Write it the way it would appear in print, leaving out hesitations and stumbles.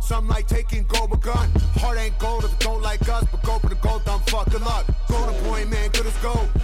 Some like taking gold with gun. Heart ain't gold if it don't like us, but gold for the gold, dumb fucking luck. Golden boy, man, good as gold.